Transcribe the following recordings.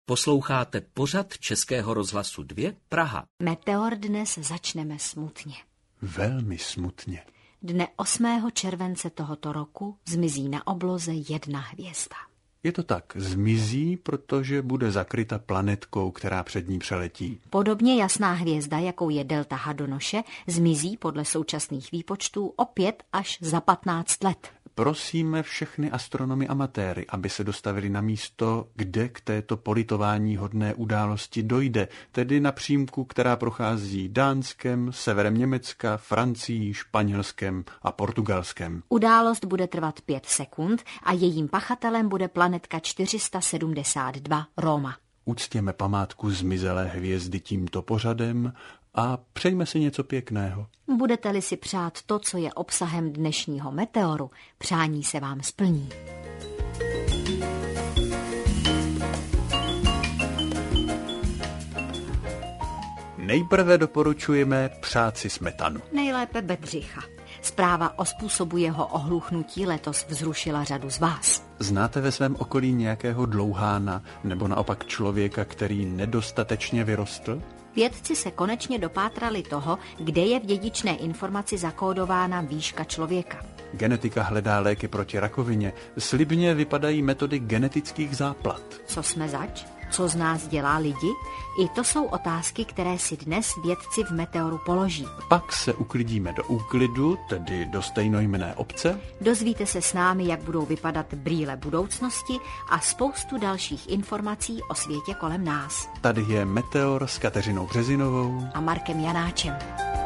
Posloucháte pořad Českého rozhlasu 2 Praha. Meteor dnes začneme smutně. Velmi smutně. Dne 8. července tohoto roku zmizí na obloze jedna hvězda. Je to tak, zmizí, protože bude zakryta planetkou, která před ní přeletí. Podobně jasná hvězda, jakou je Delta Haddonoše, zmizí podle současných výpočtů opět až za 15 let. Prosíme všechny astronomy amatéry, aby se dostavili na místo, kde k této politování hodné události dojde, tedy na přímku, která prochází Dánskem, severem Německa, Francií, Španělskem a Portugalskem. Událost bude trvat 5 sekund a jejím pachatelem bude planetka 472 Roma. Uctěme památku zmizelé hvězdy tímto pořadem a přejme si něco pěkného. Budete-li si přát to, co je obsahem dnešního meteoru, přání se vám splní. Nejprve doporučujeme přát si smetanu. Nejlépe Bedřicha. Zpráva o způsobu jeho ohluchnutí letos vzrušila řadu z vás. Znáte ve svém okolí nějakého dlouhána nebo naopak člověka, který nedostatečně vyrostl? Vědci se konečně dopátrali toho, kde je v dědičné informaci zakódována výška člověka. Genetika hledá léky proti rakovině. Slibně vypadají metody genetických záplat. Co jsme zač? Co z nás dělá lidi? I to jsou otázky, které si dnes vědci v Meteoru položí. Pak se uklidíme do úklidu, tedy do stejnojmenné obce. Dozvíte se s námi, jak budou vypadat brýle budoucnosti a spoustu dalších informací o světě kolem nás. Tady je Meteor s Kateřinou Březinovou a Markem Janáčem.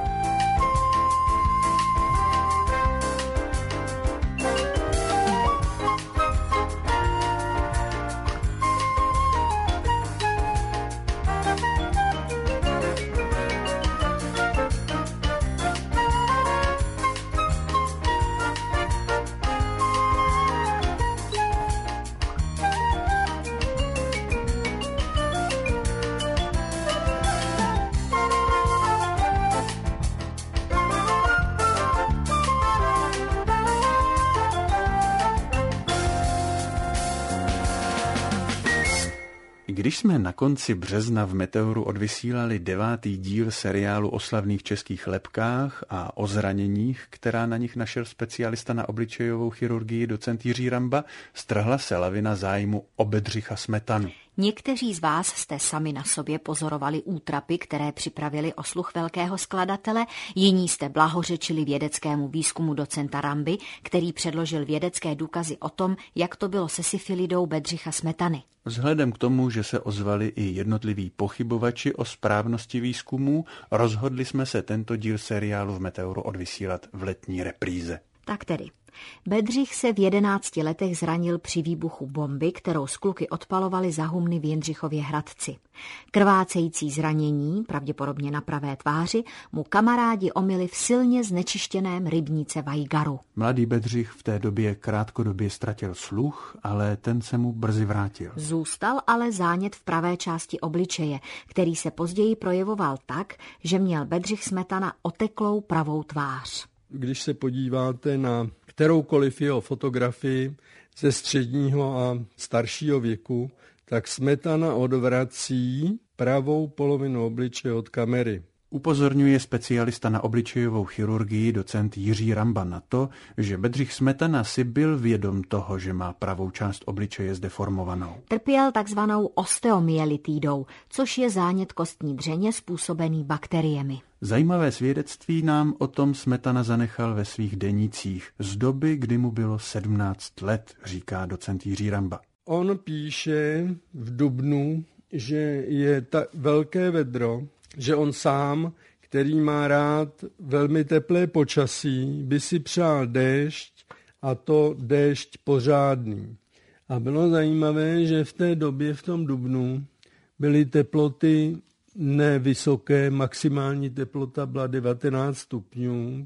Když jsme na konci března v Meteoru odvysílali 9. díl seriálu o slavných českých lebkách a o zraněních, která na nich našel specialista na obličejovou chirurgii docent Jiří Ramba, strhla se lavina zájmu o Bedřicha Smetanu. Někteří z vás jste sami na sobě pozorovali útrapy, které připravili o sluch velkého skladatele, jiní jste blahořečili vědeckému výzkumu docenta Ramby, který předložil vědecké důkazy o tom, jak to bylo se syfilidou Bedřicha Smetany. Vzhledem k tomu, že se ozvali i jednotliví pochybovači o správnosti výzkumů, rozhodli jsme se tento díl seriálu v Meteoru odvysílat v letní repríze. Tak tedy. Bedřich se v 11 letech zranil při výbuchu bomby, kterou skluky odpalovali za humny v Jindřichově Hradci. Krvácející zranění, pravděpodobně na pravé tváři, mu kamarádi omyli v silně znečištěném rybníce Vajgaru. Mladý Bedřich v té době krátkodobě ztratil sluch, ale ten se mu brzy vrátil. Zůstal ale zánět v pravé části obličeje, který se později projevoval tak, že měl Bedřich Smetana oteklou pravou tvář. Když se podíváte na kteroukoliv jeho fotografii ze středního a staršího věku, tak Smetana odvrací pravou polovinu obličeje od kamery. Upozorňuje specialista na obličejovou chirurgii docent Jiří Ramba na to, že Bedřich Smetana si byl vědom toho, že má pravou část obličeje zdeformovanou. Trpěl takzvanou osteomyelitidou, což je zánět kostní dřeně způsobený bakteriemi. Zajímavé svědectví nám o tom Smetana zanechal ve svých denících z doby, kdy mu bylo 17 let, říká docent Jiří Ramba. On píše v dubnu, že je velké vedro, že on sám, který má rád velmi teplé počasí, by si přál déšť, a to déšť pořádný. A bylo zajímavé, že v té době, v tom dubnu, byly teploty nevysoké, maximální teplota byla 19 stupňů,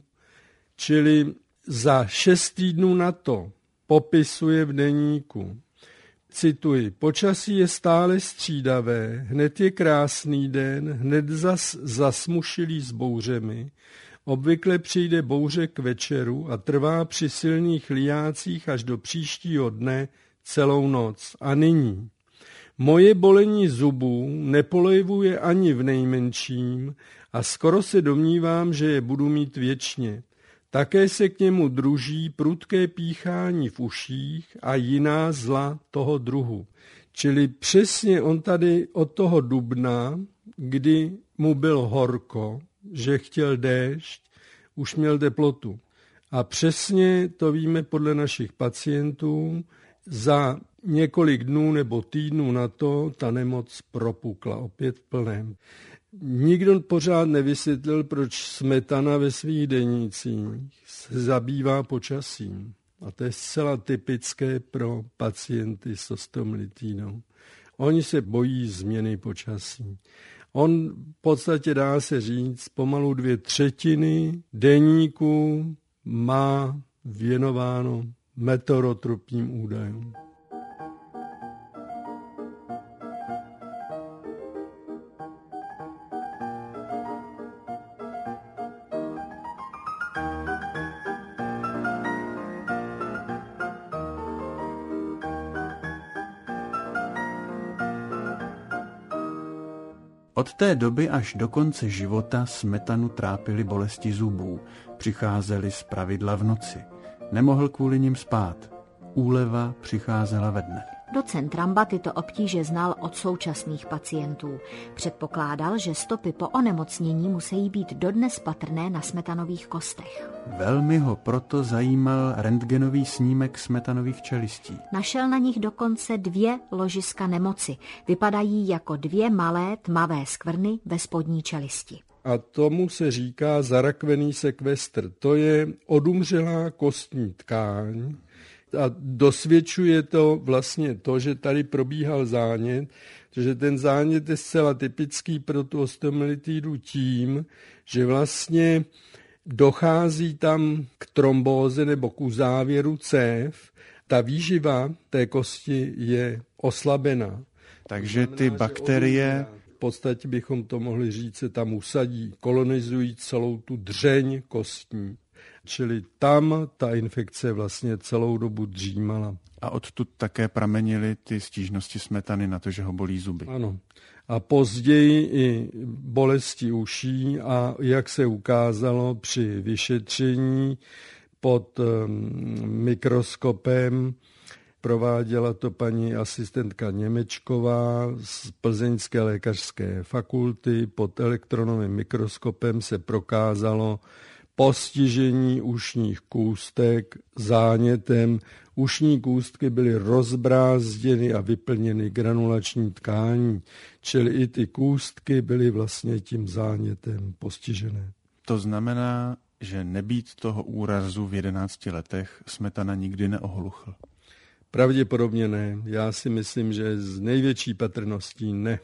čili za 6 týdnů na to popisuje v deníku. Cituji, počasí je stále střídavé, hned je krásný den, hned zas zasmušilý s bouřemi, obvykle přijde bouře k večeru a trvá při silných lijácích až do příštího dne celou noc. A nyní Moje bolení zubů nepolevuje ani v nejmenším a skoro se domnívám, že je budu mít věčně. Také se k němu druží prudké píchání v uších a jiná zla toho druhu. Čili přesně on tady od toho dubna, kdy mu bylo horko, že chtěl déšť, už měl teplotu. A přesně to víme podle našich pacientů, za několik dnů nebo týdnů na to ta nemoc propukla opět v plném. Nikdo pořád nevysvětlil, proč Smetana ve svých denících se zabývá počasím. A to je zcela typické pro pacienty s osteomyelitídou. Oni se bojí změny počasí. On v podstatě, dá se říct, pomalu 2/3 deníku má věnováno meteorotropním údajům. Od té doby až do konce života Smetanu trápily bolesti zubů. Přicházely zpravidla v noci. Nemohl kvůli nim spát. Úleva přicházela ve dne. Docent Ramba tyto obtíže znal od současných pacientů. Předpokládal, že stopy po onemocnění musí být dodnes patrné na Smetanových kostech. Velmi ho proto zajímal rentgenový snímek Smetanových čelistí. Našel na nich dokonce 2 ložiska nemoci. Vypadají jako 2 malé tmavé skvrny ve spodní čelisti. A tomu se říká zarakvený sekvestr. To je odumřelá kostní tkáň, a dosvědčuje to vlastně to, že tady probíhal zánět, protože ten zánět je zcela typický pro tu osteomyelitídu tím, že vlastně dochází tam k trombóze nebo k uzávěru cév. Ta výživa té kosti je oslabená. Takže ty bakterie... V podstatě bychom to mohli říct, se tam usadí, kolonizují celou tu dřeň kostní. Čili tam ta infekce vlastně celou dobu dřímala. A odtud také pramenily ty stížnosti Smetany na to, že ho bolí zuby. Ano. A později i bolesti uší a jak se ukázalo při vyšetření pod mikroskopem, prováděla to paní asistentka Němečková z Plzeňské lékařské fakulty, pod elektronovým mikroskopem se prokázalo postižení ušních kůstek zánětem. Ušní kůstky byly rozbrázděny a vyplněny granulační tkání, čili i ty kůstky byly vlastně tím zánětem postižené. To znamená, že nebýt toho úrazu v 11 letech Smetana nikdy neohluchl. Pravděpodobně ne. Já si myslím, že z největší patrností ne.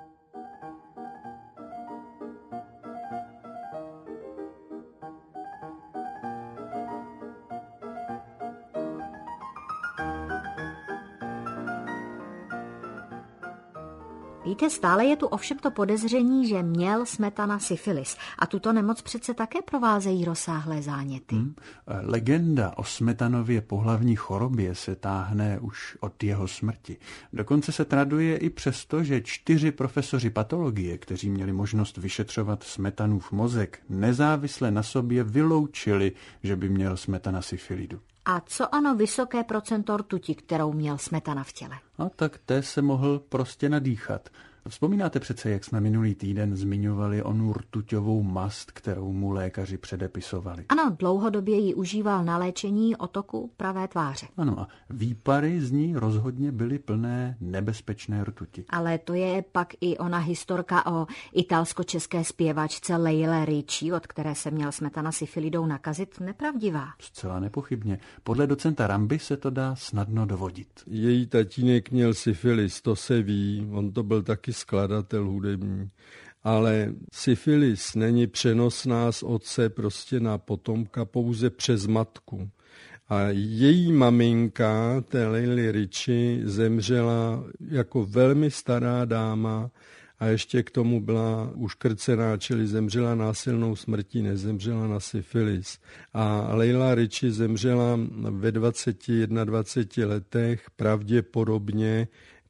Víte, stále je tu ovšem to podezření, že měl Smetana syfilis a tuto nemoc přece také provázejí rozsáhlé záněty. Legenda o Smetanově pohlavní chorobě se táhne už od jeho smrti. Dokonce se traduje i přesto, že 4 profesoři patologie, kteří měli možnost vyšetřovat Smetanův mozek, nezávisle na sobě vyloučili, že by měl Smetana syfilidu. A co ono vysoké procento rtuti, kterou měl Smetana v těle? A tak té se mohl prostě nadýchat. Vzpomínáte přece, jak jsme minulý týden zmiňovali onu rtuťovou mast, kterou mu lékaři předepisovali? Ano, dlouhodobě ji užíval na léčení otoku pravé tváře. Ano, a výpary z ní rozhodně byly plné nebezpečné rtuti. Ale to je pak i ona historka o italsko-české zpěvačce Leile Ricci, od které se měl Smetana syfilidou nakazit, nepravdivá. Zcela nepochybně. Podle docenta Ramby se to dá snadno dovodit. Její tatínek měl syfilis, to se ví, on to byl taky skladatel hudební. Ale syfilis není přenosná z otce prostě na potomka pouze přes matku. A její maminka, té Leily Ricci, zemřela jako velmi stará dáma a ještě k tomu byla uškrcená, čili zemřela násilnou smrtí, nezemřela na syfilis. A Leila Ricci zemřela ve 21 letech pravděpodobně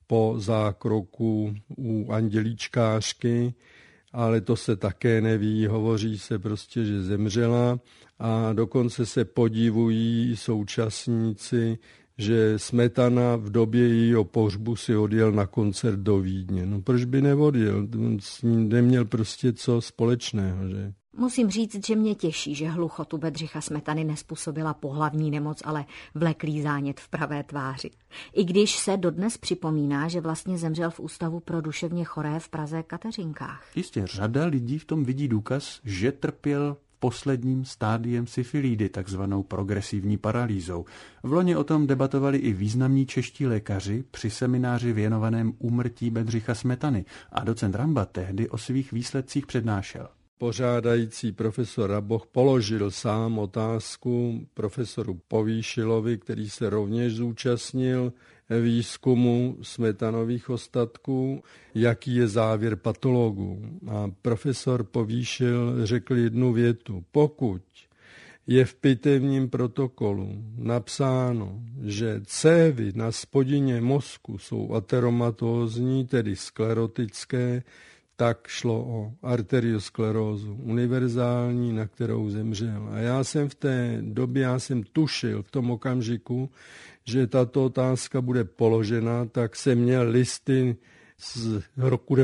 po zákroku u andělíčkářky, ale to se také neví, hovoří se prostě, že zemřela a dokonce se podivují současníci, že Smetana v době jejího pohřbu si odjel na koncert do Vídně. No proč by neodjel? On s ním neměl prostě co společného, že? Musím říct, že mě těší, že hluchotu Bedřicha Smetany nezpůsobila pohlavní nemoc, ale vleklý zánět v pravé tváři. I když se dodnes připomíná, že vlastně zemřel v ústavu pro duševně choré v Praze Kateřinkách. Jistě, řada lidí v tom vidí důkaz, že trpěl posledním stádiem syfilidy, takzvanou progresivní paralýzou. Vloni o tom debatovali i významní čeští lékaři při semináři věnovaném úmrtí Bedřicha Smetany a docent Ramba tehdy o svých výsledcích přednášel. Pořádající profesor Raboch položil sám otázku profesoru Povýšilovi, který se rovněž zúčastnil výzkumu smetanových ostatků, jaký je závěr patologů. A profesor Povýšil řekl jednu větu. Pokud je v pitevním protokolu napsáno, že cévy na spodině mozku jsou ateromatózní, tedy sklerotické, tak šlo o arteriosklerózu univerzální, na kterou zemřel. A já jsem v té době, tušil v tom okamžiku, že tato otázka bude položena, tak jsem měl listy z roku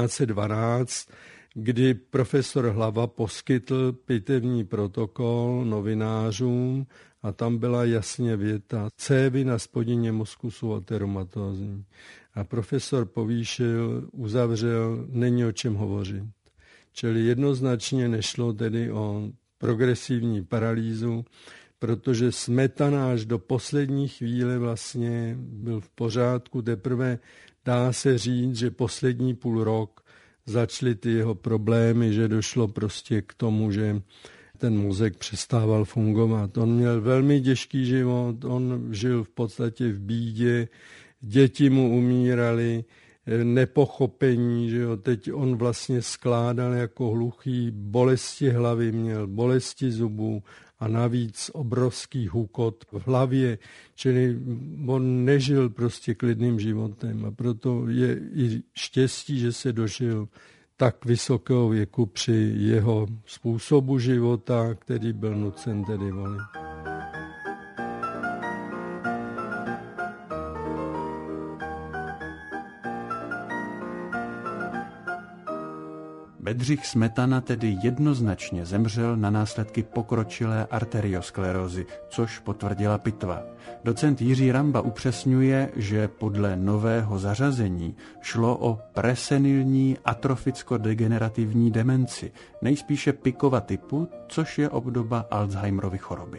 1912, kdy profesor Hlava poskytl pitevní protokol novinářům a tam byla jasně věta, cévy na spodině mozku jsou ateromatózní. A profesor Povýšil uzavřel, není o čem hovořit. Čili jednoznačně nešlo tedy o progresivní paralýzu, protože Smetana až do poslední chvíle vlastně byl v pořádku. Teprve dá se říct, že poslední půl rok začaly ty jeho problémy, že došlo prostě k tomu, že ten mozek přestával fungovat. On měl velmi těžký život, on žil v podstatě v bídě, děti mu umírali, nepochopení, že jo, teď on vlastně skládal jako hluchý, bolesti hlavy měl, bolesti zubů a navíc obrovský hukot v hlavě, čili on nežil prostě klidným životem a proto je i štěstí, že se dožil tak vysokého věku při jeho způsobu života, který byl nucen tedy volit. Bedřich Smetana tedy jednoznačně zemřel na následky pokročilé arteriosklerózy, což potvrdila pitva. Docent Jiří Ramba upřesňuje, že podle nového zařazení šlo o presenilní atroficko-degenerativní demenci, nejspíše Pickova typu, což je obdoba Alzheimerovy choroby.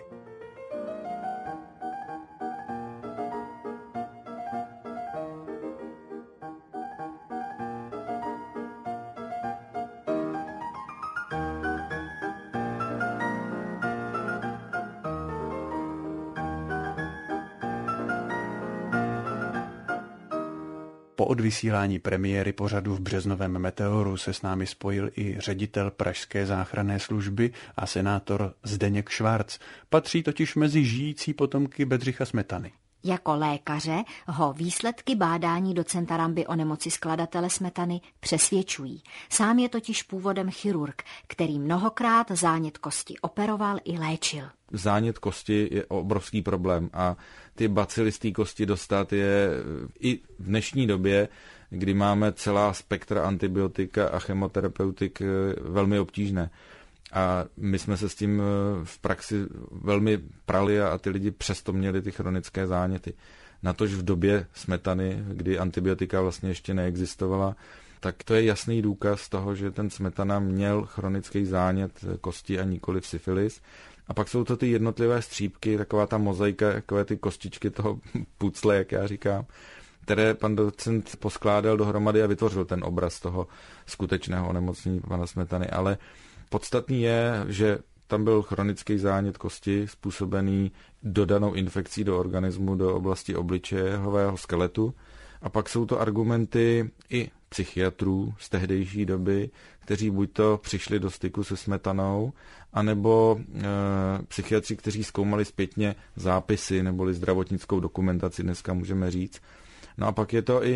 Po odvysílání premiéry pořadu v březnovém Meteoru se s námi spojil i ředitel pražské záchranné služby a senátor Zdeněk Švarc. Patří totiž mezi žijící potomky Bedřicha Smetany. Jako lékaře ho výsledky bádání docenta Ramby o nemoci skladatele Smetany přesvědčují. Sám je totiž původem chirurg, který mnohokrát zánět kosti operoval i léčil. Zánět kosti je obrovský problém a ty bacily z té kosti dostat je i v dnešní době, kdy máme celá spektra antibiotika a chemoterapeutik, velmi obtížné. A my jsme se s tím v praxi velmi prali a ty lidi přesto měli ty chronické záněty. Natož v době Smetany, kdy antibiotika vlastně ještě neexistovala, tak to je jasný důkaz toho, že ten Smetana měl chronický zánět kosti a nikoliv syfilis. A pak jsou to ty jednotlivé střípky, taková ta mozaika, takové ty kostičky toho pucle, jak já říkám, které pan docent poskládal dohromady a vytvořil ten obraz toho skutečného onemocnění pana Smetany. Ale podstatný je, že tam byl chronický zánět kosti způsobený dodanou infekcí do organismu, do oblasti obličejového skeletu. A pak jsou to argumenty i psychiatrů z tehdejší doby, kteří buď to přišli do styku se Smetanou, anebo psychiatři, kteří zkoumali zpětně zápisy neboli zdravotnickou dokumentaci, dneska můžeme říct. No a pak je to i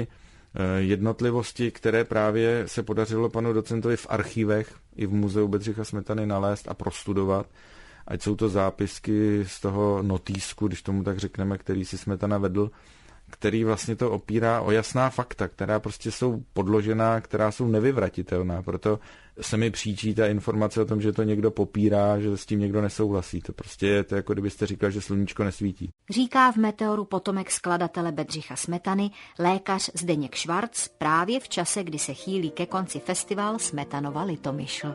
jednotlivosti, které právě se podařilo panu docentovi v archivech i v muzeu Bedřicha Smetany nalézt a prostudovat, ať jsou to zápisky z toho notýsku, když tomu tak řekneme, který si Smetana vedl, který vlastně to opírá o jasná fakta, která prostě jsou podložená, která jsou nevyvratitelná. Proto se mi příčí ta informace o tom, že to někdo popírá, že s tím někdo nesouhlasí. To prostě je to, jako kdybyste říkal, že sluníčko nesvítí. Říká v Meteoru potomek skladatele Bedřicha Smetany, lékař Zdeněk Švarc, právě v čase, kdy se chýlí ke konci festival Smetanova Litomyšl.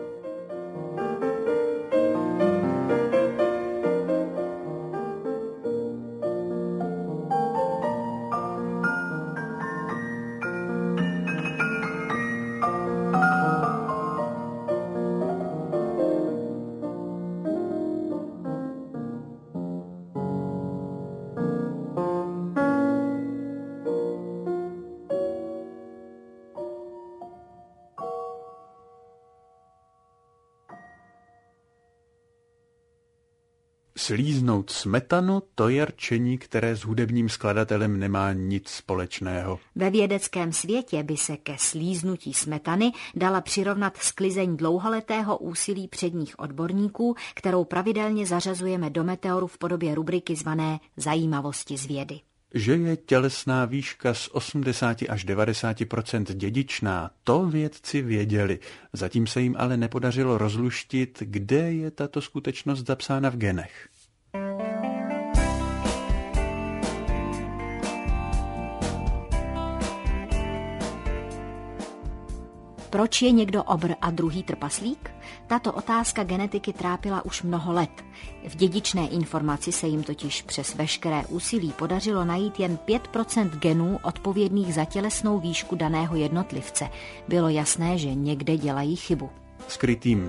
Slíznout smetanu, to je rčení, které s hudebním skladatelem nemá nic společného. Ve vědeckém světě by se ke slíznutí smetany dala přirovnat sklizeň dlouholetého úsilí předních odborníků, kterou pravidelně zařazujeme do Meteoru v podobě rubriky zvané Zajímavosti z vědy. Že je tělesná výška z 80 až 90% dědičná, to vědci věděli. Zatím se jim ale nepodařilo rozluštit, kde je tato skutečnost zapsána v genech. Proč je někdo obr a druhý trpaslík? Tato otázka genetiky trápila už mnoho let. V dědičné informaci se jim totiž přes veškeré úsilí podařilo najít jen 5% genů odpovědných za tělesnou výšku daného jednotlivce. Bylo jasné, že někde dělají chybu. Skrytým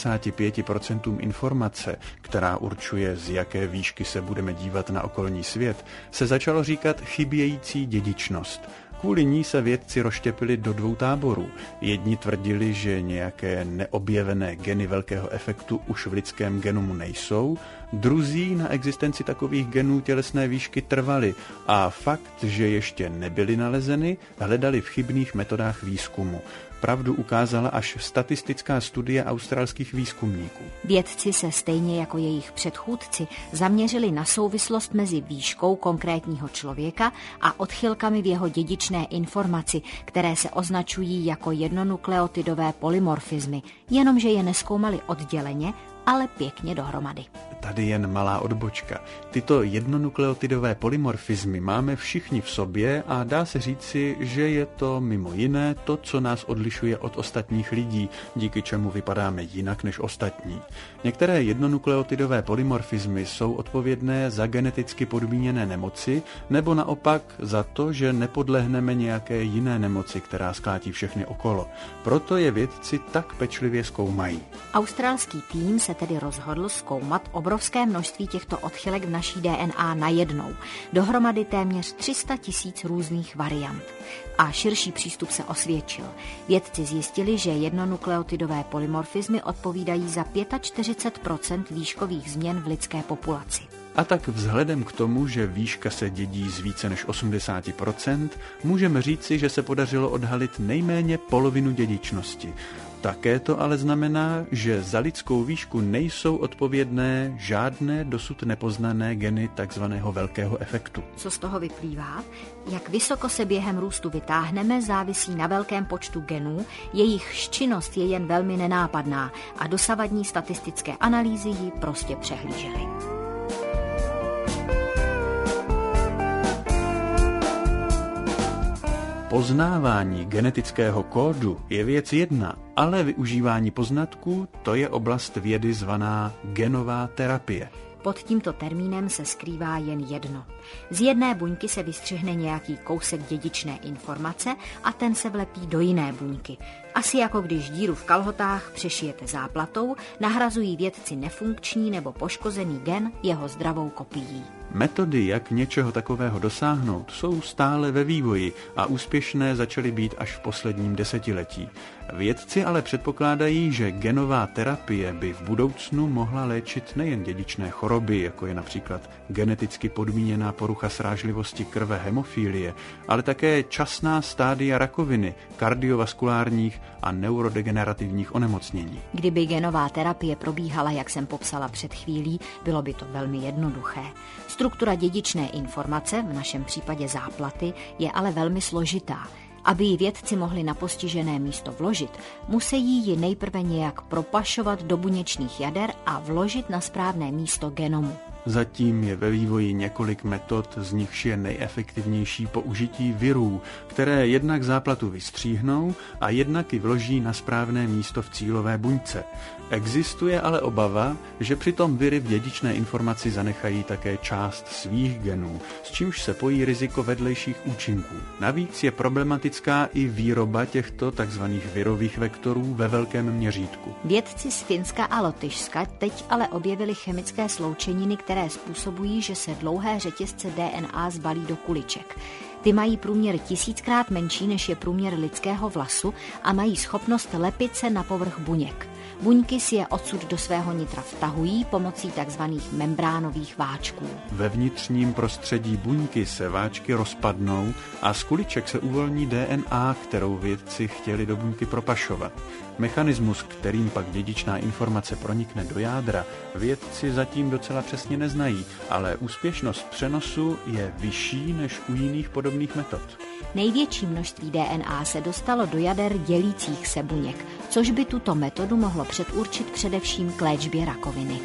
95% informace, která určuje, z jaké výšky se budeme dívat na okolní svět, se začalo říkat chybějící dědičnost. Kvůli ní se vědci rozštěpili do dvou táborů. Jedni tvrdili, že nějaké neobjevené geny velkého efektu už v lidském genomu nejsou, druzí na existenci takových genů tělesné výšky trvali a fakt, že ještě nebyly nalezeny, hledali v chybných metodách výzkumu. Pravdu ukázala až statistická studie australských výzkumníků. Vědci se stejně jako jejich předchůdci zaměřili na souvislost mezi výškou konkrétního člověka a odchylkami v jeho dědičné informaci, které se označují jako jednonukleotidové polymorfismy, jenomže je nezkoumali odděleně, ale pěkně dohromady. Tady jen malá odbočka. Tyto jednonukleotidové polymorfismy máme všichni v sobě a dá se říci, že je to mimo jiné to, co nás odlišuje od ostatních lidí, díky čemu vypadáme jinak než ostatní. Některé jednonukleotidové polymorfismy jsou odpovědné za geneticky podmíněné nemoci nebo naopak za to, že nepodlehneme nějaké jiné nemoci, která sklátí všechny okolo. Proto je vědci tak pečlivě zkoumají. Australský tým se tedy rozhodl zkoumat obrovské množství těchto odchylek v naší DNA najednou. Dohromady téměř 300 000 různých variant. A širší přístup se osvědčil. Vědci zjistili, že jednonukleotidové polymorfismy odpovídají za 45% výškových změn v lidské populaci. A tak vzhledem k tomu, že výška se dědí z více než 80%, můžeme říci, že se podařilo odhalit nejméně polovinu dědičnosti. Také to ale znamená, že za lidskou výšku nejsou odpovědné žádné dosud nepoznané geny takzvaného velkého efektu. Co z toho vyplývá? Jak vysoko se během růstu vytáhneme, závisí na velkém počtu genů, jejich činnost je jen velmi nenápadná a dosavadní statistické analýzy ji prostě přehlížely. Poznávání genetického kódu je věc jedna, ale využívání poznatků, to je oblast vědy zvaná genová terapie. Pod tímto termínem se skrývá jen jedno. Z jedné buňky se vystřihne nějaký kousek dědičné informace a ten se vlepí do jiné buňky. Asi jako když díru v kalhotách přešijete záplatou, nahrazují vědci nefunkční nebo poškozený gen jeho zdravou kopií. Metody, jak něčeho takového dosáhnout, jsou stále ve vývoji a úspěšné začaly být až v posledním desetiletí. Vědci ale předpokládají, že genová terapie by v budoucnu mohla léčit nejen dědičné choroby, choroby, jako je například geneticky podmíněná porucha srážlivosti krve hemofilie, ale také časná stádia rakoviny, kardiovaskulárních a neurodegenerativních onemocnění. Kdyby genová terapie probíhala, jak jsem popsala před chvílí, bylo by to velmi jednoduché. Struktura dědičné informace, v našem případě záplaty, je ale velmi složitá. Aby ji vědci mohli na postižené místo vložit, musí ji nejprve nějak propašovat do buněčných jader a vložit na správné místo genomu. Zatím je ve vývoji několik metod, z nichž je nejefektivnější použití virů, které jednak záplatu vystříhnou a jednak ji vloží na správné místo v cílové buňce. Existuje ale obava, že přitom viry v dědičné informaci zanechají také část svých genů, s čímž se pojí riziko vedlejších účinků. Navíc je problematická i výroba těchto tzv. Virových vektorů ve velkém měřítku. Vědci z Finska a Lotyšska teď ale objevili chemické sloučeniny, které způsobují, že se dlouhé řetězce DNA zbalí do kuliček. Ty mají průměr 1000krát menší, než je průměr lidského vlasu a mají schopnost lepit se na povrch buněk. Buňky si je odsud do svého nitra vtahují pomocí tzv. Membránových váčků. Ve vnitřním prostředí buňky se váčky rozpadnou a z kuliček se uvolní DNA, kterou vědci chtěli do buňky propašovat. Mechanismus, kterým pak dědičná informace pronikne do jádra, vědci zatím docela přesně neznají, ale úspěšnost přenosu je vyšší než u jiných podobných metod. Největší množství DNA se dostalo do jader dělících se buněk, což by tuto metodu mohlo předurčit především k léčbě rakoviny.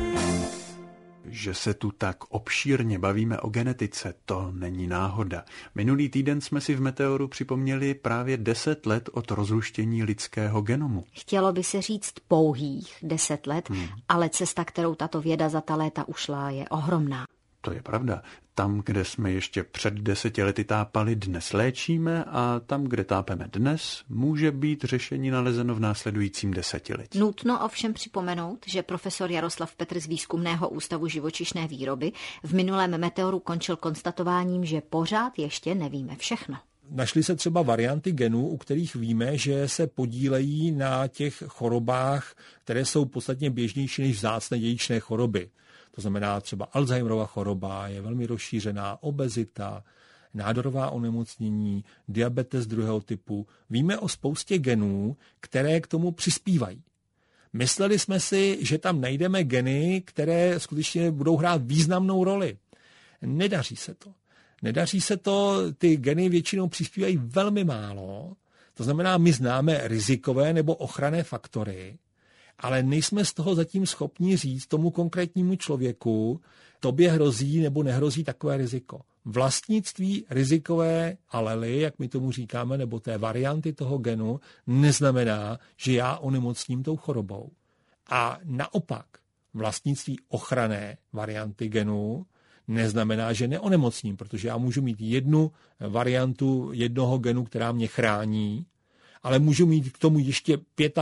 Že se tu tak obšírně bavíme o genetice, to není náhoda. Minulý týden jsme si v Meteoru připomněli právě 10 let od rozluštění lidského genomu. Chtělo by se říct pouhých 10 let, ale cesta, kterou tato věda za ta léta ušla, je ohromná. To je pravda. Tam, kde jsme ještě před 10 lety tápali, dnes léčíme a tam, kde tápeme dnes, může být řešení nalezeno v následujícím desetiletí. Nutno ovšem připomenout, že profesor Jaroslav Petr z Výzkumného ústavu živočišné výroby v minulém Meteoru končil konstatováním, že pořád ještě nevíme všechno. Našly se třeba varianty genů, u kterých víme, že se podílejí na těch chorobách, které jsou podstatně běžnější než vzácné dědičné choroby. To znamená třeba Alzheimerova choroba, je velmi rozšířená, obezita, nádorová onemocnění, diabetes druhého typu. Víme o spoustě genů, které k tomu přispívají. Mysleli jsme si, že tam najdeme geny, které skutečně budou hrát významnou roli. Nedaří se to. Nedaří se to, ty geny většinou přispívají velmi málo. To znamená, my známe rizikové nebo ochranné faktory, ale nejsme z toho zatím schopni říct tomu konkrétnímu člověku, tobě hrozí nebo nehrozí takové riziko. Vlastnictví rizikové alely, jak my tomu říkáme, nebo té varianty toho genu, neznamená, že já onemocním tou chorobou. A naopak, vlastnictví ochranné varianty genu neznamená, že neonemocním, protože já můžu mít jednu variantu jednoho genu, která mě chrání, ale můžu mít k tomu ještě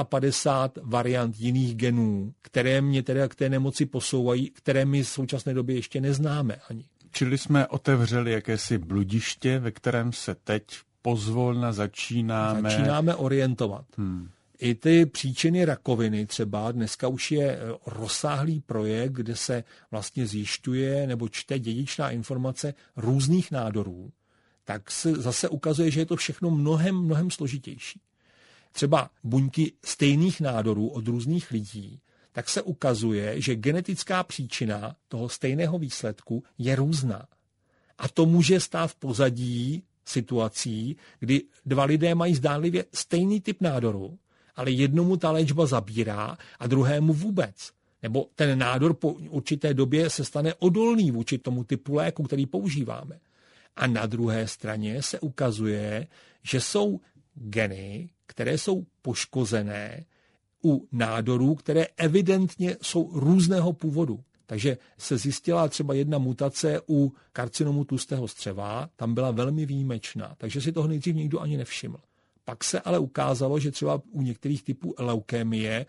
55 variant jiných genů, které mě teda k té nemoci posouvají, které my v současné době ještě neznáme ani. Čili jsme otevřeli jakési bludiště, ve kterém se teď pozvolna začínáme orientovat. I ty příčiny rakoviny třeba, dneska už je rozsáhlý projekt, kde se vlastně zjišťuje nebo čte dědičná informace různých nádorů, tak se zase ukazuje, že je to všechno mnohem složitější. Třeba buňky stejných nádorů od různých lidí, tak se ukazuje, že genetická příčina toho stejného výsledku je různá. A to může stát v pozadí situací, kdy dva lidé mají zdánlivě stejný typ nádoru, ale jednomu ta léčba zabírá a druhému vůbec. Nebo ten nádor po určité době se stane odolný vůči tomu typu léku, který používáme. A na druhé straně se ukazuje, že jsou geny, které jsou poškozené u nádorů, které evidentně jsou různého původu. Takže se zjistila třeba jedna mutace u karcinomu tlustého střeva, tam byla velmi výjimečná, takže si toho nejdřív nikdo ani nevšiml. Pak se ale ukázalo, že třeba u některých typů leukémie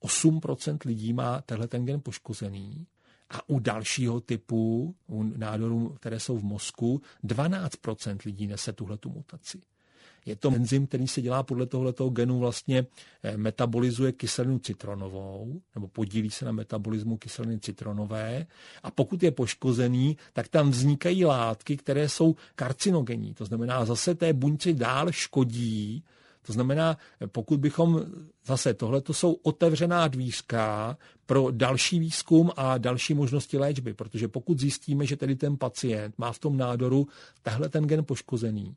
8% lidí má tenhle ten gen poškozený a u dalšího typu, u nádorů, které jsou v mozku, 12% lidí nese tuhletu mutaci. Je to enzym, který se dělá podle tohoto genu, vlastně metabolizuje kyselinu citronovou, nebo podílí se na metabolismu kyseliny citronové. A pokud je poškozený, tak tam vznikají látky, které jsou karcinogenní. To znamená, zase té buňce dál škodí. To znamená, pokud bychom zase, tohleto jsou otevřená dvířka pro další výzkum a další možnosti léčby, protože pokud zjistíme, že tedy ten pacient má v tom nádoru tahle ten gen poškozený,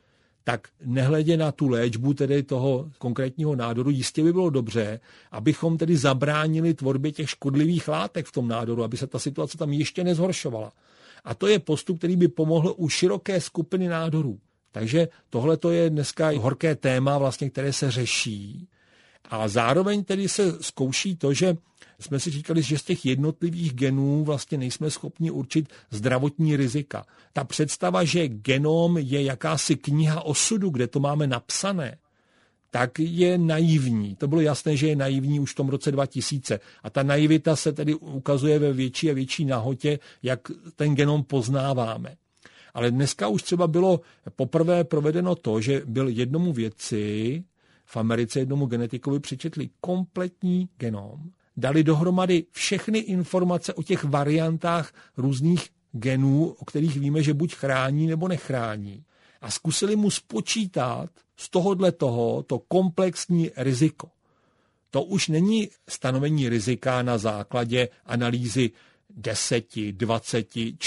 tak nehledě na tu léčbu tedy toho konkrétního nádoru, jistě by bylo dobře, abychom tedy zabránili tvorbě těch škodlivých látek v tom nádoru, aby se ta situace tam ještě nezhoršovala. A to je postup, který by pomohl u široké skupiny nádorů. Takže tohle je dneska horké téma, vlastně, které se řeší. A zároveň tedy se zkouší to, že jsme si říkali, že z těch jednotlivých genů vlastně nejsme schopni určit zdravotní rizika. Ta představa, že genom je jakási kniha osudu, kde to máme napsané, tak je naivní. To bylo jasné, že je naivní už v tom roce 2000. A ta naivita se tedy ukazuje ve větší a větší nahotě, jak ten genom poznáváme. Ale dneska už třeba bylo poprvé provedeno to, že byl jednomu vědci v Americe, jednomu genetikovi přečetli kompletní genom, dali dohromady všechny informace o těch variantách různých genů, o kterých víme, že buď chrání nebo nechrání. A zkusili mu spočítat z toho to komplexní riziko. To už není stanovení rizika na základě analýzy 10, 20,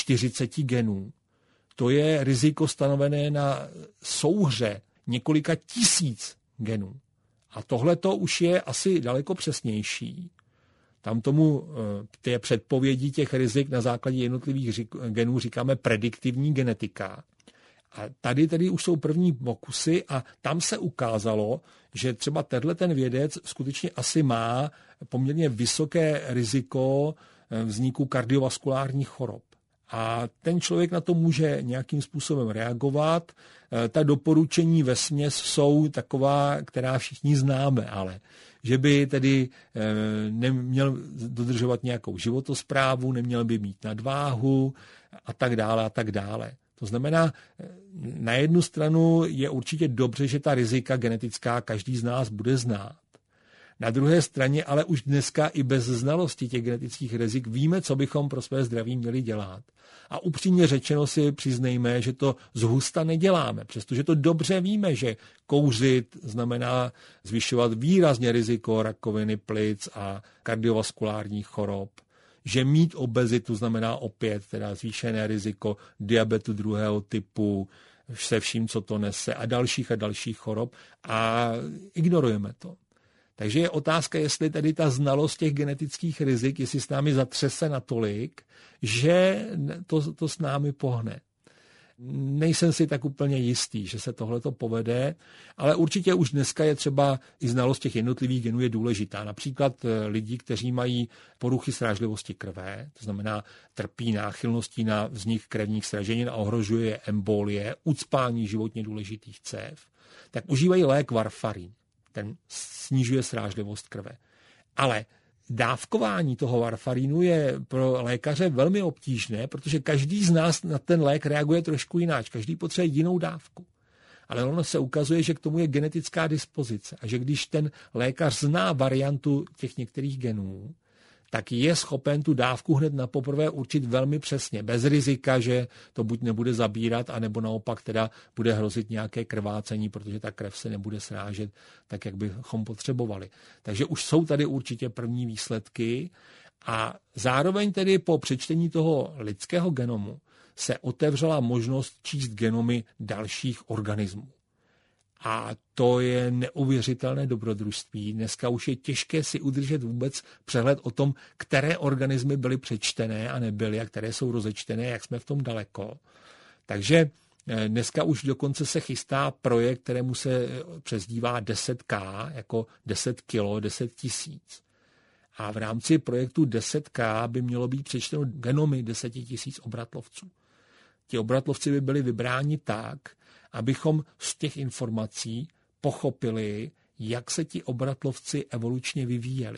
40 genů. To je riziko stanovené na souhře několika tisíc genů. A tohleto už je asi daleko přesnější. Tam tomu té předpovědi těch rizik na základě jednotlivých genů říkáme prediktivní genetika. A tady tedy už jsou první pokusy a tam se ukázalo, že třeba ten vědec skutečně asi má poměrně vysoké riziko vzniku kardiovaskulárních chorob. A ten člověk na to může nějakým způsobem reagovat. Ta doporučení vesměs jsou taková, která všichni známe, ale že by tedy neměl dodržovat nějakou životosprávu, neměl by mít nadváhu a tak dále a tak dále. To znamená, na jednu stranu je určitě dobře, že ta rizika genetická každý z nás bude znát. Na druhé straně ale už dneska i bez znalosti těch genetických rizik víme, co bychom pro své zdraví měli dělat. A upřímně řečeno si přiznejme, že to zhusta neděláme, přestože to dobře víme, že kouřit znamená zvyšovat výrazně riziko rakoviny plic a kardiovaskulárních chorob. Že mít obezitu znamená opět teda zvýšené riziko diabetu druhého typu, se vším, co to nese a dalších chorob a ignorujeme to. Takže je otázka, jestli tedy ta znalost těch genetických rizik, jestli s námi zatřese natolik, že to s námi pohne. Nejsem si tak úplně jistý, že se tohleto povede, ale určitě už dneska je třeba i znalost těch jednotlivých genů je důležitá. Například lidi, kteří mají poruchy srážlivosti krve, to znamená trpí náchylností na vznik krevních sraženin a ohrožuje je embolie, ucpání životně důležitých cév, tak užívají lék varfarin. Ten snižuje srážlivost krve. Ale dávkování toho varfarinu je pro lékaře velmi obtížné, protože každý z nás na ten lék reaguje trošku jináč. Každý potřebuje jinou dávku. Ale ono se ukazuje, že k tomu je genetická dispozice a že když ten lékař zná variantu těch některých genů, tak je schopen tu dávku hned na poprvé určit velmi přesně, bez rizika, že to buď nebude zabírat, anebo naopak teda bude hrozit nějaké krvácení, protože ta krev se nebude srážet tak, jak bychom potřebovali. Takže už jsou tady určitě první výsledky a zároveň tedy po přečtení toho lidského genomu se otevřela možnost číst genomy dalších organismů. A to je neuvěřitelné dobrodružství. Dneska už je těžké si udržet vůbec přehled o tom, které organismy byly přečtené a nebyly a které jsou rozečtené, jak jsme v tom daleko. Takže dneska už dokonce se chystá projekt, kterému se přezdívá 10K, jako 10 kilo, 10 000. A v rámci projektu 10K by mělo být přečteno genomy 10 000 obratlovců. Ti obratlovci by byli vybráni tak, abychom z těch informací pochopili, jak se ti obratlovci evolučně vyvíjeli,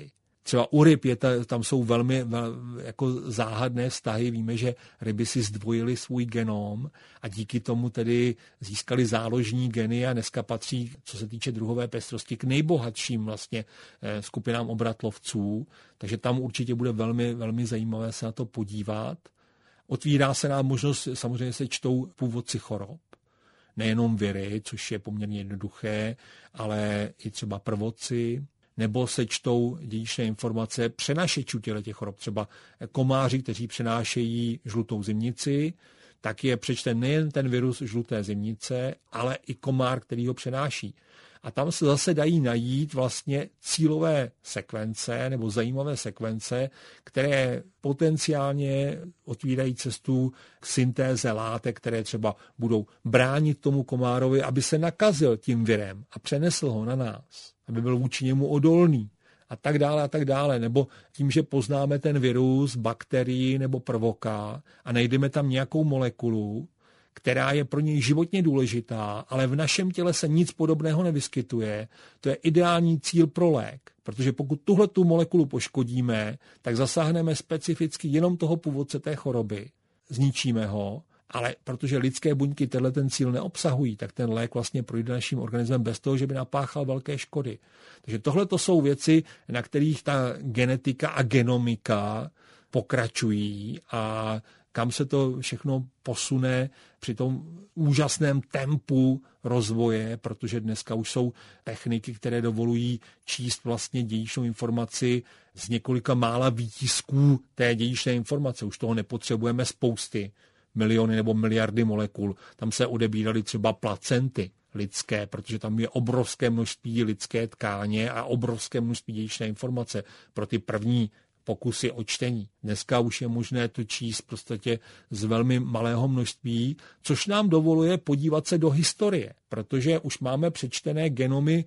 Třeba u ryb tam jsou velmi jako záhadné vztahy. Víme, že ryby si zdvojily svůj genom a díky tomu tedy získali záložní geny a dneska patří, co se týče druhové pestrosti, k nejbohatším vlastně skupinám obratlovců. Takže tam určitě bude velmi, velmi zajímavé se na to podívat. Otvírá se nám možnost, samozřejmě se čtou původci chorob. Nejenom viry, což je poměrně jednoduché, ale i třeba prvodci, nebo se čtou dědičné informace přenašečů těch chorob. Třeba komáři, kteří přenášejí žlutou zimnici, tak je přečten nejen ten virus žluté zimnice, ale i komár, který ho přenáší. A tam se zase dají najít vlastně cílové sekvence nebo zajímavé sekvence, které potenciálně otvírají cestu k syntéze látek, které třeba budou bránit tomu komárovi, aby se nakazil tím virem a přenesl ho na nás, aby byl vůči němu odolný a tak dále a tak dále. Nebo tím, že poznáme ten virus, bakterii nebo prvoka a najdeme tam nějakou molekulu, která je pro něj životně důležitá, ale v našem těle se nic podobného nevyskytuje, to je ideální cíl pro lék. Protože pokud tuhletu molekulu poškodíme, tak zasáhneme specificky jenom toho původce té choroby. Zničíme ho, ale protože lidské buňky ten cíl neobsahují, tak ten lék vlastně projde naším organismem bez toho, že by napáchal velké škody. Takže tohle to jsou věci, na kterých ta genetika a genomika pokračují a kam se to všechno posune při tom úžasném tempu rozvoje, protože dneska už jsou techniky, které dovolují číst vlastně dědičnou informaci z několika mála výtisků té dědičné informace. Už toho nepotřebujeme spousty, miliony nebo miliardy molekul. Tam se odebíraly třeba placenty lidské, protože tam je obrovské množství lidské tkáně a obrovské množství dědičné informace pro ty první pokusy o čtení. Dneska už je možné to číst v podstatě z velmi malého množství, což nám dovoluje podívat se do historie, protože už máme přečtené genomy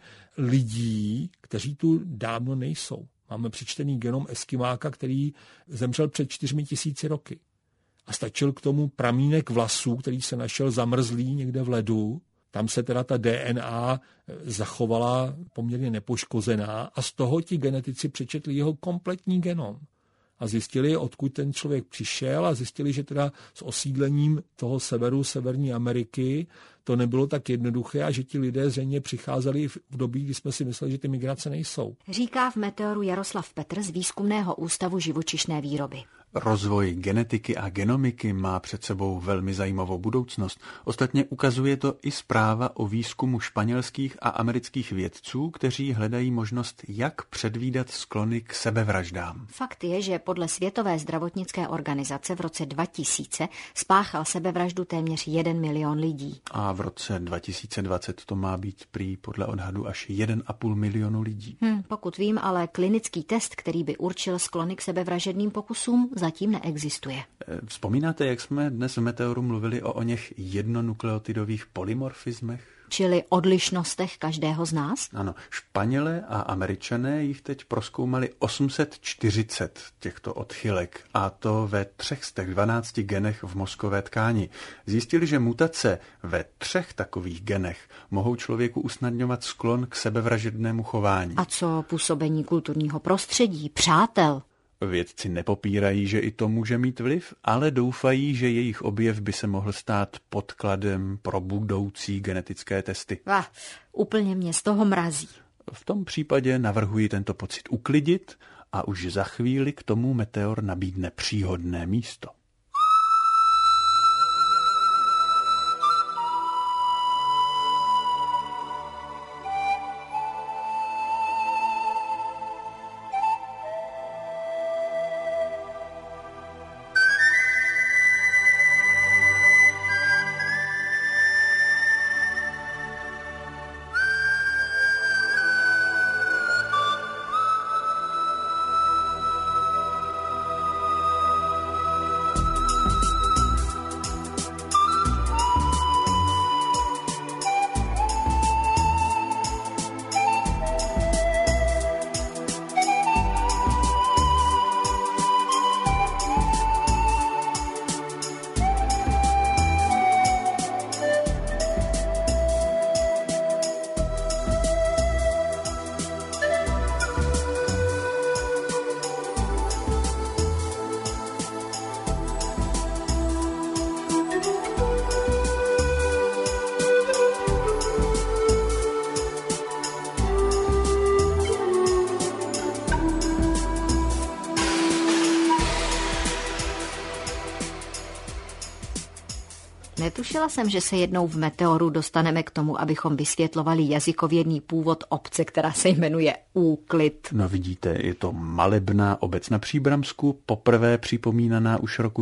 lidí, kteří tu dávno nejsou. Máme přečtený genom Eskimáka, který zemřel před 4000 roky. A stačil k tomu pramínek vlasů, který se našel zamrzlý někde v ledu. Tam se teda ta DNA zachovala poměrně nepoškozená a z toho ti genetici přečetli jeho kompletní genom. A zjistili, odkud ten člověk přišel a zjistili, že teda s osídlením toho severu, Severní Ameriky to nebylo tak jednoduché a že ti lidé zřejmě přicházeli v době, kdy jsme si mysleli, že ty migrace nejsou. Říká v Meteoru Jaroslav Petr z Výzkumného ústavu živočišné výroby. Rozvoj genetiky a genomiky má před sebou velmi zajímavou budoucnost. Ostatně ukazuje to i zpráva o výzkumu španělských a amerických vědců, kteří hledají možnost, jak předvídat sklony k sebevraždám. Fakt je, že podle Světové zdravotnické organizace v roce 2000 spáchal sebevraždu téměř 1 milion lidí. A v roce 2020 to má být prý podle odhadu až 1,5 milionu lidí. Pokud vím, ale klinický test, který by určil sklony k sebevražedným pokusům, zatím neexistuje. Vzpomínáte, jak jsme dnes v Meteoru mluvili o něch jednonukleotidových polymorfismech? Čili odlišnostech každého z nás? Ano, Španělé a Američané jich teď prozkoumali 840 těchto odchylek, a to ve 3 z 12 genech v mozkové tkáni. Zjistili, že mutace ve 3 takových genech mohou člověku usnadňovat sklon k sebevražednému chování. A co působení kulturního prostředí, přátel? Vědci nepopírají, že i to může mít vliv, ale doufají, že jejich objev by se mohl stát podkladem pro budoucí genetické testy. Úplně mě z toho mrazí. V tom případě navrhuji tento pocit uklidit a už za chvíli k tomu Meteor nabídne příhodné místo. Netušila jsem, že se jednou v Meteoru dostaneme k tomu, abychom vysvětlovali jazykovědný původ obce, která se jmenuje Úklid. No vidíte, je to malebná obec na Příbramsku, poprvé připomínaná už roku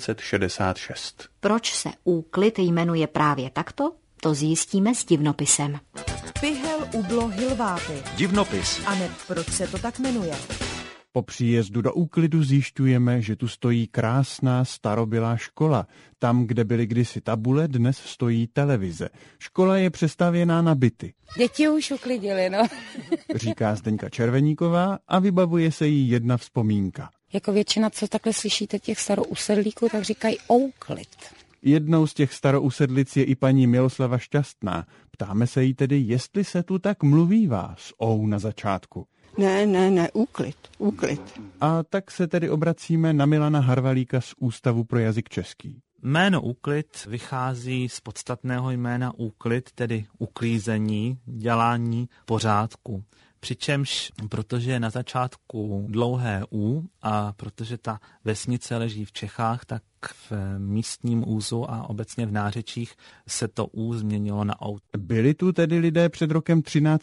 1366. Proč se Úklid jmenuje právě takto? To zjistíme s divnopisem. Pyhel ublo hilváty. Divnopis. A ne, proč se to tak jmenuje? Po příjezdu do Úklidu zjišťujeme, že tu stojí krásná starobylá škola. Tam, kde byly kdysi tabule, dnes stojí televize. Škola je přestavěná na byty. Děti už uklidili, no. Říká Zdeňka Červeníková a vybavuje se jí jedna vzpomínka. Jako většina, co takhle slyšíte těch starousedlíků, tak říkají Úklid. Jednou z těch starousedlic je i paní Miloslava Šťastná. Ptáme se jí tedy, jestli se tu tak mluvívá s ou na začátku. Ne, úklid. A tak se tedy obracíme na Milana Harvalíka z Ústavu pro jazyk český. Jméno Úklid vychází z podstatného jména úklid, tedy uklízení, dělání pořádku. Přičemž, protože je na začátku dlouhé U a protože ta vesnice leží v Čechách, tak v místním úzu a obecně v nářečích se to U změnilo na OU. Byli tu tedy lidé před rokem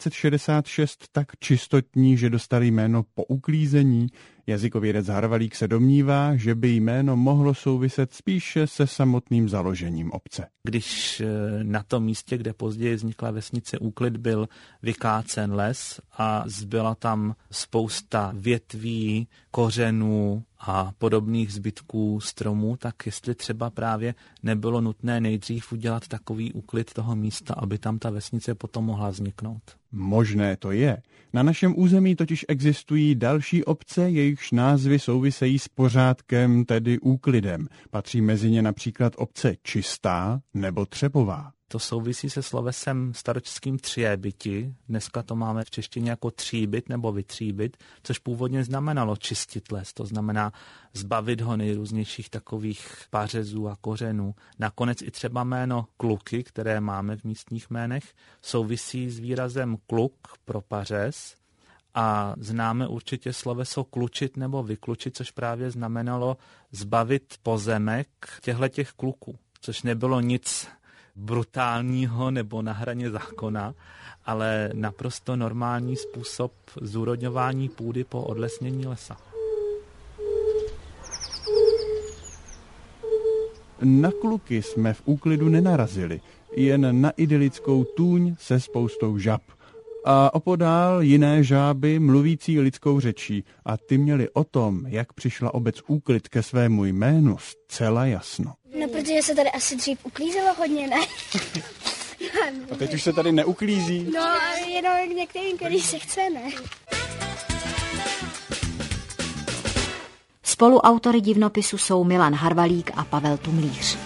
1366 tak čistotní, že dostali jméno po uklízení? Jazykovědec Harvalík se domnívá, že by jméno mohlo souviset spíše se samotným založením obce. Když na tom místě, kde později vznikla vesnice Úklid, byl vykácen les a zbyla tam spousta větví, kořenů a podobných zbytků stromů, tak jestli třeba právě nebylo nutné nejdřív udělat takový úklid toho místa, aby tam ta vesnice potom mohla vzniknout. Možné to je. Na našem území totiž existují další obce, jejichž názvy souvisejí s pořádkem, tedy úklidem. Patří mezi ně například obce Čistá nebo Třebová. To souvisí se slovesem staročeským třiébyti. Dneska to máme v češtině jako tříbyt nebo vytříbyt, což původně znamenalo čistit les. To znamená zbavit ho nejrůznějších takových pařezů a kořenů. Nakonec i třeba jméno Kluky, které máme v místních jménech, souvisí s výrazem kluk pro pařez. A známe určitě sloveso klučit nebo vyklučit, což právě znamenalo zbavit pozemek těchto kluků, což nebylo nic brutálního nebo na hraně zákona, ale naprosto normální způsob zúrodňování půdy po odlesnění lesa. Na kluky jsme v Úklidu nenarazili, jen na idylickou tůň se spoustou žab. A opodál jiné žáby mluvící lidskou řečí a ty měli o tom, jak přišla obec Úklid ke svému jménu, zcela jasno. No, protože se tady asi dřív uklízelo hodně, ne? A teď už se tady neuklízí? No, jenom k některým, který se chce, ne? Spoluautory divnopisu jsou Milan Harvalík a Pavel Tumlíř.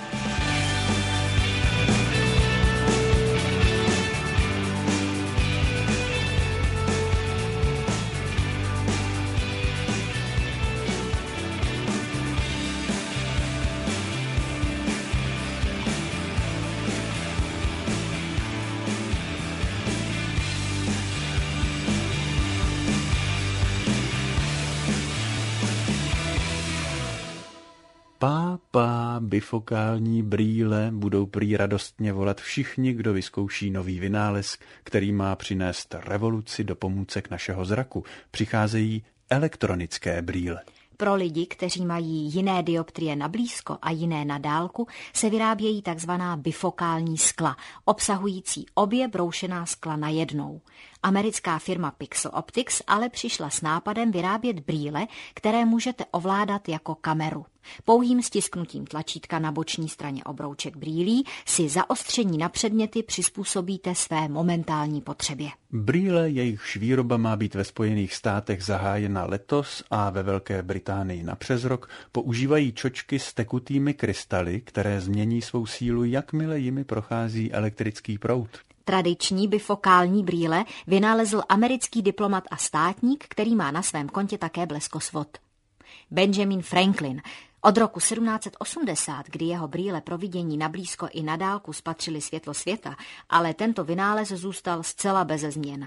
Pápa, bifokální brýle budou prý radostně volat všichni, kdo vyzkouší nový vynález, který má přinést revoluci do pomůcek našeho zraku. Přicházejí elektronické brýle. Pro lidi, kteří mají jiné dioptrie na blízko a jiné na dálku, se vyrábějí takzvaná bifokální skla, obsahující obě broušená skla najednou. Americká firma Pixel Optics ale přišla s nápadem vyrábět brýle, které můžete ovládat jako kameru. Pouhým stisknutím tlačítka na boční straně obrouček brýlí si zaostření na předměty přizpůsobíte své momentální potřebě. Brýle, jejichž výroba má být ve Spojených státech zahájena letos a ve Velké Británii na přes rok, používají čočky s tekutými krystaly, které změní svou sílu, jakmile jimi prochází elektrický proud. Tradiční bifokální brýle vynalezl americký diplomat a státník, který má na svém kontě také bleskosvod. Benjamin Franklin. Od roku 1780, kdy jeho brýle pro vidění na blízko i na dálku spatřily světlo světa, ale tento vynález zůstal zcela beze změn.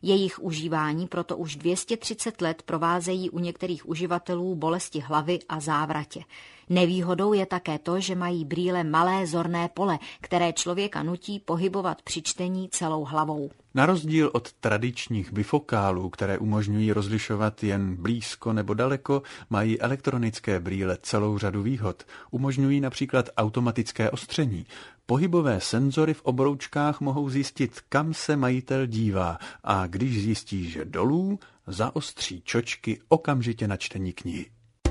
Jejich užívání proto už 230 let provázejí u některých uživatelů bolesti hlavy a závratě. Nevýhodou je také to, že mají brýle malé zorné pole, které člověka nutí pohybovat při čtení celou hlavou. Na rozdíl od tradičních bifokálů, které umožňují rozlišovat jen blízko nebo daleko, mají elektronické brýle celou řadu výhod. Umožňují například automatické ostření. Pohybové senzory v obroučkách mohou zjistit, kam se majitel dívá, a když zjistí, že dolů, zaostří čočky okamžitě na čtení knihy.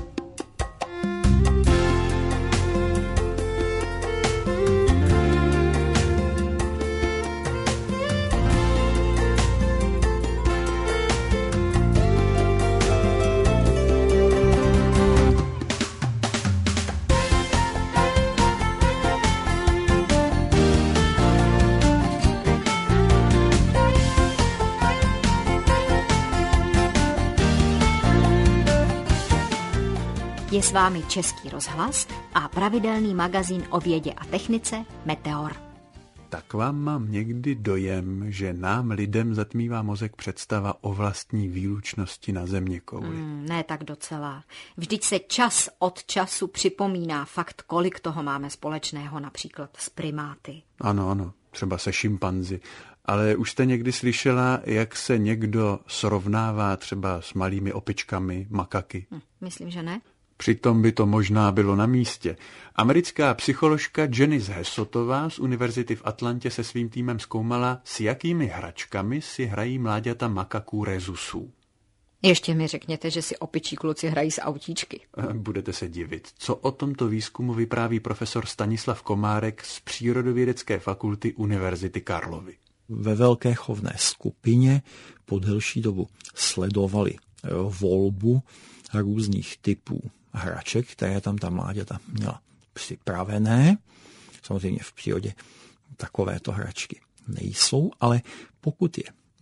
Je s vámi Český rozhlas a pravidelný magazín o vědě a technice Meteor. Tak vám mám někdy dojem, že nám lidem zatmívá mozek představa o vlastní výlučnosti na zeměkouli. Ne tak docela. Vždyť se čas od času připomíná fakt, kolik toho máme společného například s primáty. Ano, třeba se šimpanzi. Ale už jste někdy slyšela, jak se někdo srovnává třeba s malými opičkami, makaky? Myslím, že ne. Přitom by to možná bylo na místě. Americká psycholožka Janice Hessotová z Univerzity v Atlantě se svým týmem zkoumala, s jakými hračkami si hrají mláďata makaků rezusů. Ještě mi řekněte, že si opičí kluci hrají s autíčky. Budete se divit. Co o tomto výzkumu vypráví profesor Stanislav Komárek z Přírodovědecké fakulty Univerzity Karlovy. Ve velké chovné skupině po delší dobu sledovali volbu různých typů hraček, které tam ta mláďata měla připravené. Samozřejmě v přírodě takovéto hračky nejsou, ale pokud je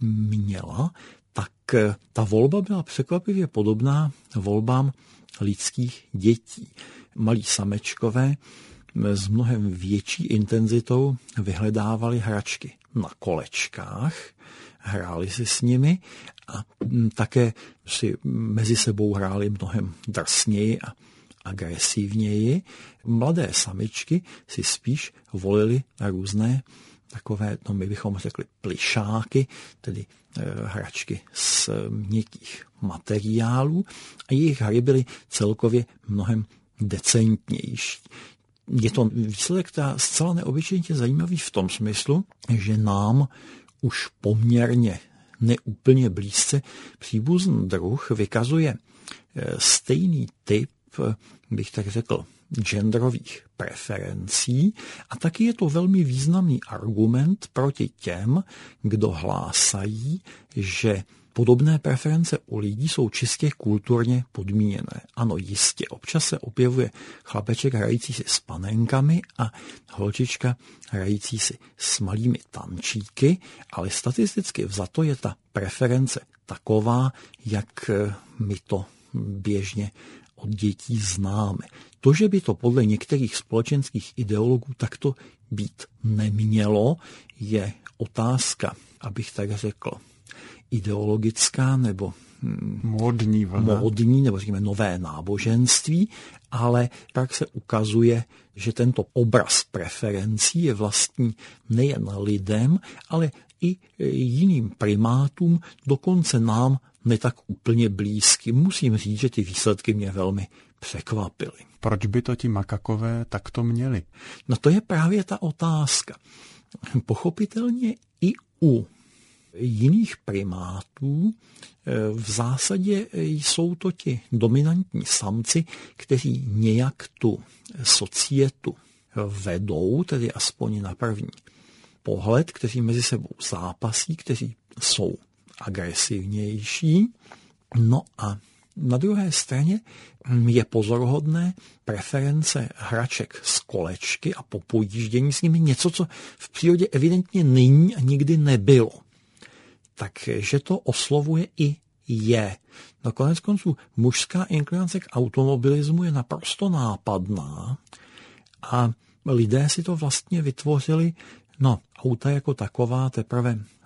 měla, tak ta volba byla překvapivě podobná volbám lidských dětí. Malí samečkové s mnohem větší intenzitou vyhledávali hračky na kolečkách, hráli si s nimi a také si mezi sebou hráli mnohem drsněji a agresivněji. Mladé samičky si spíš volily různé takové, my bychom řekli plišáky, tedy hračky z měkkých materiálů, a jejich hry byly celkově mnohem decentnější. Je to výsledek zcela neobyčejně zajímavý v tom smyslu, že nám už poměrně neúplně blízce příbuzný druh vykazuje stejný typ, bych tak řekl, genderových preferencí, a taky je to velmi významný argument proti těm, kdo hlásají, že podobné preference u lidí jsou čistě kulturně podmíněné. Ano, jistě, občas se objevuje chlapeček hrající si s panenkami a holčička hrající si s malými tančíky, ale statisticky vzato je ta preference taková, jak my to běžně od dětí známe. To, že by to podle některých společenských ideologů takto být nemělo, je otázka, abych tak řekl, ideologická nebo módní, nebo řekněme nové náboženství, ale tak se ukazuje, že tento obraz preferencí je vlastní nejen lidem, ale i jiným primátům, dokonce nám netak úplně blízky. Musím říct, že ty výsledky mě velmi překvapily. Proč by to ti makakové takto měli? No to je právě ta otázka. Pochopitelně i u jiných primátů v zásadě jsou to ti dominantní samci, kteří nějak tu societu vedou, tedy aspoň na první pohled, kteří mezi sebou zápasí, kteří jsou agresivnější. No a na druhé straně je pozoruhodné preference hraček z kolečky a popojíždění s nimi, něco, co v přírodě evidentně není a nikdy nebylo. Takže to oslovuje i je. Nakonec konců mužská inklinace k automobilismu je naprosto nápadná a lidé si to vlastně vytvořili, auta jako taková teprve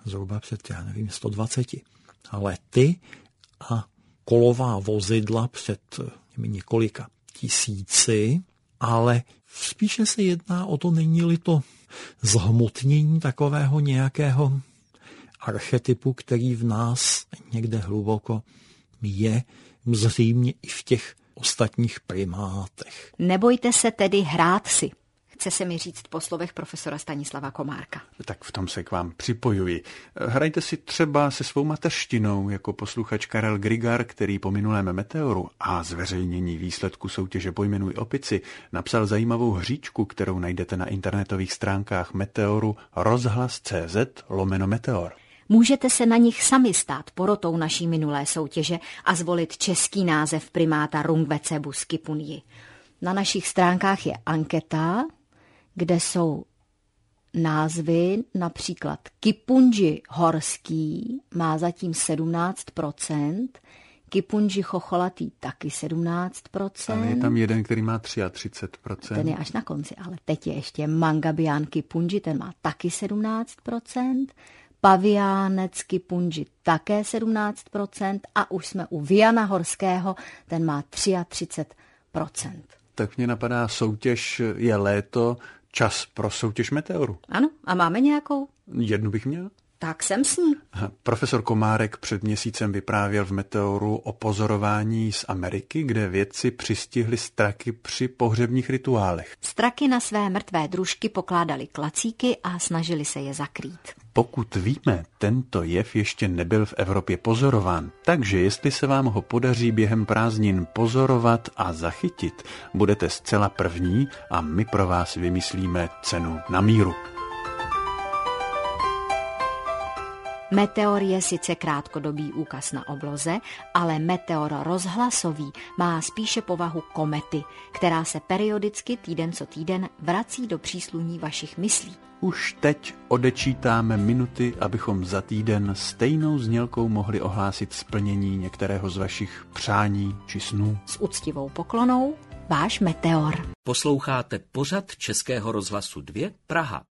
zhruba před, 120 lety a kolová vozidla před několika tisíci, ale spíše se jedná o to, není-li to zhmotnění takového nějakého archetypu, který v nás někde hluboko je, zřejmě i v těch ostatních primátech. Nebojte se tedy hrát si, chce se mi říct po slovech profesora Stanislava Komárka. Tak v tom se k vám připojuji. Hrajte si třeba se svou mateřštinou, jako posluchač Karel Grigar, který po minulém Meteoru a zveřejnění výsledku soutěže Pojmenuj opici napsal zajímavou hříčku, kterou najdete na internetových stránkách Meteoru rozhlas.cz/Meteor. Můžete se na nich sami stát porotou naší minulé soutěže a zvolit český název primáta Rungvecebu Skipunji. Na našich stránkách je anketa, kde jsou názvy, například Kipunji horský má zatím 17%, Kipunji chocholatý taky 17%. Ale je tam jeden, který má 33%. Ten je až na konci, ale teď je ještě Mangabián Kipunji, ten má taky 17%. Paviánec Kipunji také 17% a už jsme u Viana horského, ten má 33%. Tak mě napadá, soutěž je léto, čas pro soutěž Meteoru. Ano, a máme nějakou? Jednu bych měl. Tak jsem s ní. Profesor Komárek před měsícem vyprávěl v Meteoru o pozorování z Ameriky, kde vědci přistihli straky při pohřebních rituálech. Straky na své mrtvé družky pokládali klacíky a snažili se je zakrýt. Pokud víme, tento jev ještě nebyl v Evropě pozorován, takže jestli se vám ho podaří během prázdnin pozorovat a zachytit, budete zcela první a my pro vás vymyslíme cenu na míru. Meteor je sice krátkodobý úkaz na obloze, ale meteor rozhlasový má spíše povahu komety, která se periodicky týden co týden vrací do přísluní vašich myslí. Už teď odečítáme minuty, abychom za týden stejnou znělkou mohli ohlásit splnění některého z vašich přání či snů. S úctivou poklonou, váš Meteor. Posloucháte pořad Českého rozhlasu 2 Praha.